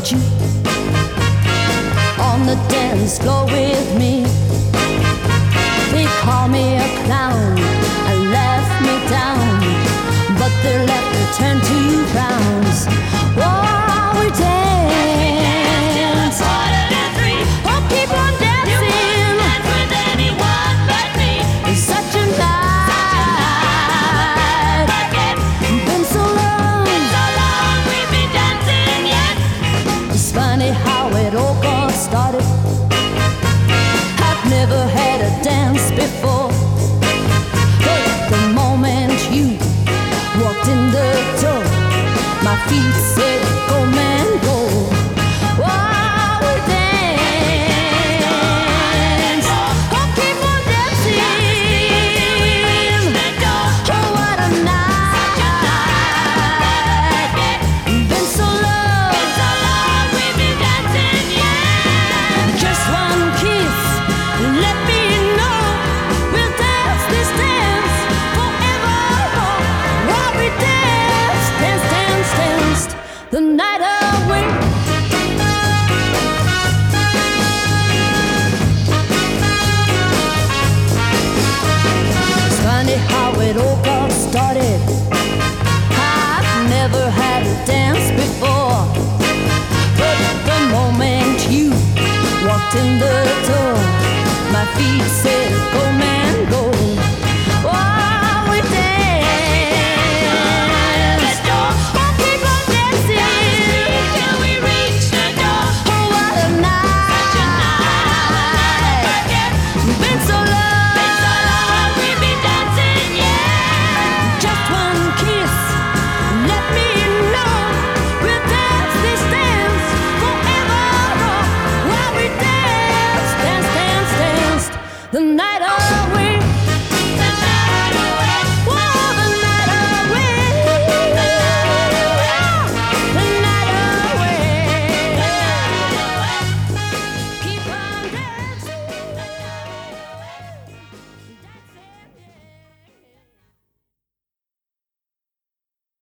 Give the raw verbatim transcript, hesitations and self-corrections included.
put you on the dance floor with me. They call me a clown and left me down, but their laughter turned to frowns. Oh, we dance. Oh, keep on dancing. You won't dance with anyone but me. It's such a night. Been so long. Been so long we've been dancing yet. It's funny how it all got started. I've never had a dance before, but the moment you walked in the door, my feet said, go man, go. Wow, we dance. Oh, keep on dancing. Oh, what a night. Been so long. Been so long we've been dancing, yeah. Just one kiss, let me know. We'll dance this dance forever. While we dance, dance, dance, dance the night away. It's funny how it all got started. I've never had a dance before, but the moment you walked in the door, my feet said, go man.